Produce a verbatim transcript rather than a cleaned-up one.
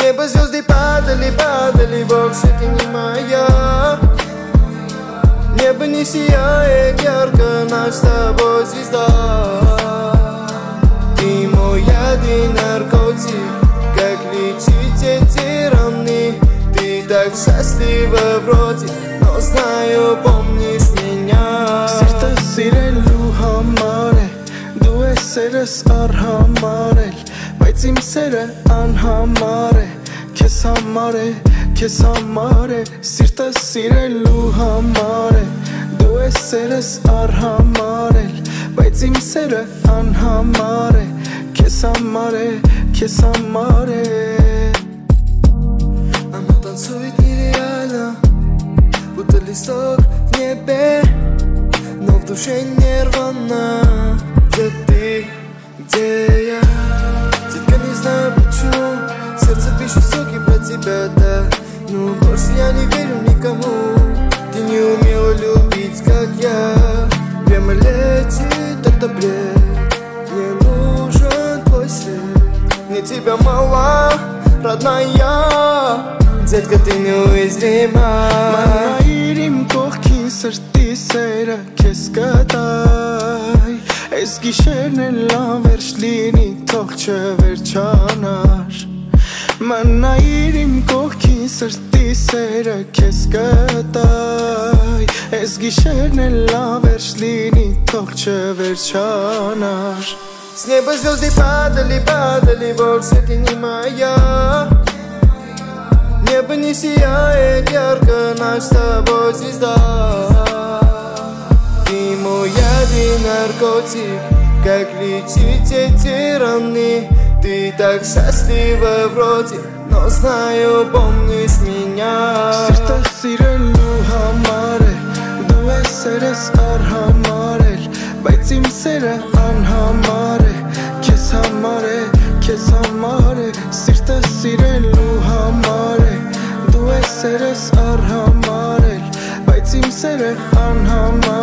неба звезды падали, падали, Бог, свети не моя. Небо не сияет ярко, наш с тобой звезда. Ты мой яд и наркотик, как летит эти равны. Ты так счастлива вроде, но знаю, помнишь меня. Սիրտը սիրելու համար է, դու ես սերս արհամարել, բայց իմ սերը անհամար է, քեզ համար է, քեզ համար է, սիրտը սիրելու համար է, դու ես սերս արհամարել, բայց իմ սերը անհամար է, քեզ համար է, քեզ համար է. Оно танцует нереально, будто листок в небе, но в душе нервно. Где ты, где я? Детка, не знаю почему сердце пишет соки про тебя, да. Ну больше я не верю никому. Ты не умела любить, как я. Прямо летит это бред. Мне нужен твой свет. Мне тебя мало, родная. Детка, ты неуязвима. Մանայիր իմ կողքին սրտի սերը քեզ կտայ. Այս գիշերն էլ անվերջ լինի, թող չվերջանար. Մանայիր իմ կողքին սրտի սերը քեզ կտայ. Այս գիշերն էլ անվերջ լինի, թող չվերջանար. С неба звезды падали, падали, Бог, свети не моя. Небо не сияет ярко, наш с тобой звезда. Ты мой яд и наркотик, как летит эти раны. Ты так счастлива вроде, но знаю, помнишь меня. Սիրտը սիրելու համար է, դու ես սերս արհամարել, բայց իմ սերը անհամար է, քեզ համար է, քեզ համար է, սիրտը սիրելու համար է, դու ես սերս արհամարել, բայց իմ սերը անհամար